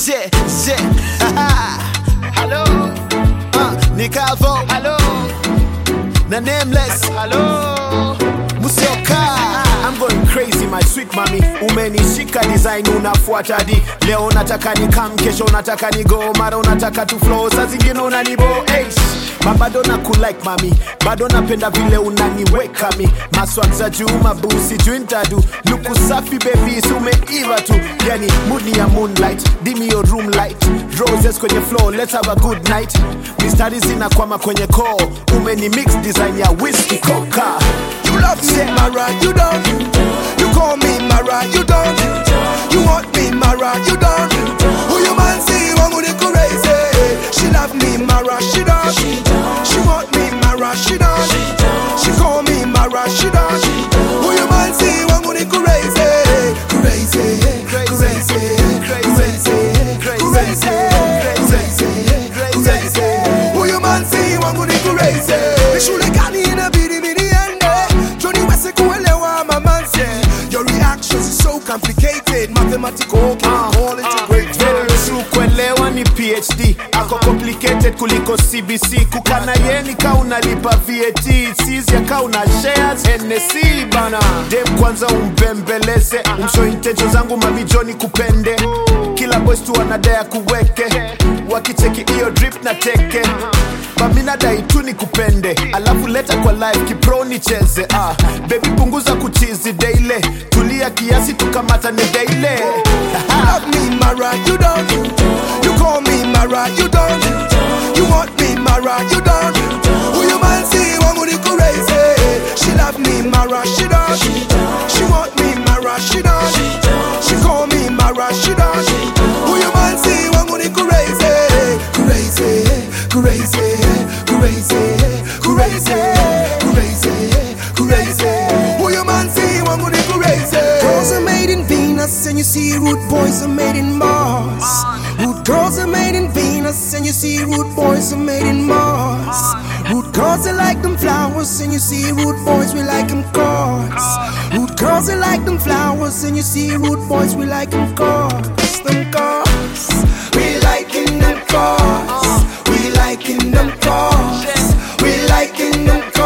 shit. Hello. Ni Calvo. Hello. Na Nameless. Hello. Musioka. I'm going crazy my sweet mommy. Umenishika design unafuata di. Leo nataka ni come, kesho nataka ni go. Mara unataka tu flow, saa zingine unanibo. Bado na kulike mami, bado napenda vile unaniweka mi. Maswag za juu mabusi juu intadu. Luku safi baby umeiva tu. Yani mood ni ya moonlight, dim your room light. Roses kwenye floor, let's have a good night. Mistari zinakwama kwenye core. Umeni mix design ya whiskey coca. You love me Mara, you don't. You call me Mara, you don't. You want me Mara, you don't. Who you man see wangu ni crazy. She love me Mara, she don't. She want me Mara, she don't. She call me Mara, she don't. Who you man see wangu ni crazy. Crazy, crazy, crazy, crazy, crazy. Who you man see wangu ni crazy. Shule gani inabidi your reactions is so complicated. Mathematical can all integrate. Kuelewa ni PhD. Ako complicated kuliko CBC. Kukana yeni ka unalipa VAT. Sisi ya ka una shares NSC bana. Dem kwanza umbembeleze. Umsho intention zangu mamijoni kupende. Kila boys tu wanadaya kuweke. Wakicheki iyo drip na teke. Bamina dai tu ni kupende. Alafu leta kwa live kipro ni cheze. Baby punguza kuchizi daily. Tulia kiasi tukamata ni daily. You love me Mara, you don't. You call me Mara, you don't. You want me Mara, you don't. Who you man see wangu ni crazy. She love me Mara, she don't. She want me Mara, she don't. She call me Mara, she don't. Who you man see wangu ni crazy. Crazy, crazy, crazy, crazy, crazy, crazy. Who you man see wangu ni crazy. Girls are made in Venus and you see rude boys are made in Mars. Rude girls are made in Venus and you see rude boys are made in Mars. Rude girls are like them flowers and you see rude boys we like them cars. Rude girls are like them flowers and you see rude boys we like them cars. Them cars. We liking them cars. We liking them cars. We liking them cars.